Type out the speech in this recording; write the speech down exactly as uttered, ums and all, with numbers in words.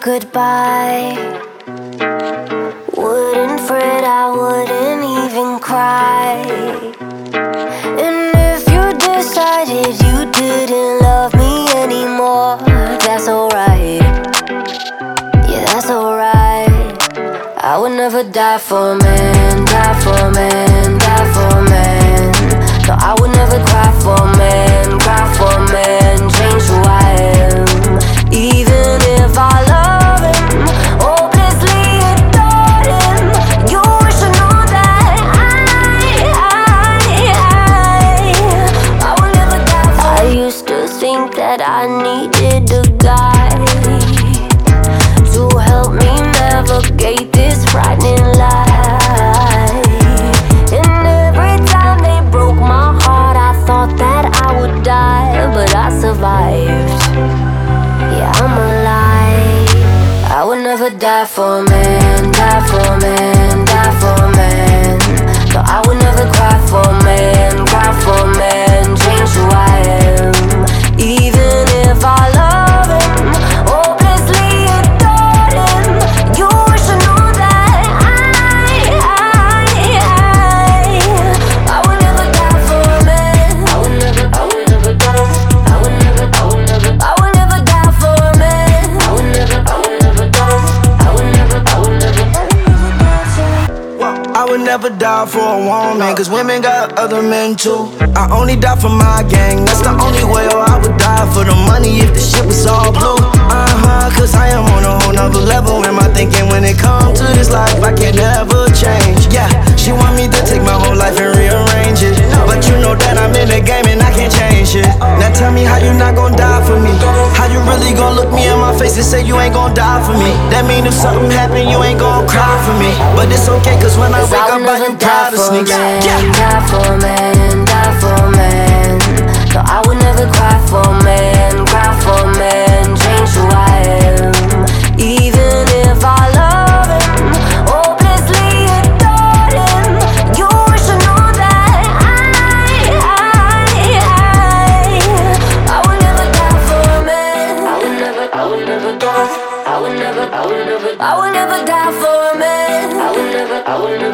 goodbye. Wouldn't fret, I wouldn't even cry. And if you decided you didn't love me anymore, that's alright. Yeah, that's alright. I would never die for a man, die for a man, die for a man. No, I would never cry for a man, cry for a man, change who I am. Even if I love him, hopelessly adore him, you should know that I, I, I, I will never die for him. I used to think that I needed a guy to help me navigate this frightening life. And every time they broke my heart, I thought that I would die, but I survived. Yeah, I'm alive. I would never die for a man, die for a man, die for a man. No, I would never cry for a man, cry for a man, change who I am. Even if I love him, hopelessly adore him, you should know that I, I, I, I would never die for a man. I would never, I would never die. I would never, I would never, I would never die for a man. I would never, I would never die. I would never, I would never, I would never die for. I would never die for a woman, cause women got other men too. I only die for my gang, that's the only way. Or I would die for the money if the shit was all blue. Uh-huh, cause I am on a whole nother level in my thinking. When it comes to this life, I can never change. Yeah, she want me to take my whole life and rearrange it, but you know that I'm in the game and I can't change it. Now tell me how you not gon' die for me. How you really gon' look me in my face and say you ain't gon' die for me? That mean if something happen, you ain't gon' cry for me. But it's okay, cause when I wake up, I can die to sneak. Yeah. Die for a man, die for a man. No, I would never cry for a man, cry for a man, change who I am. Even if I love him, hopelessly adore him, you should know that I, I, I, I would never die for a man. I would never, I would never die. I would never, I would never, I would never die for a man. I would never, I would never.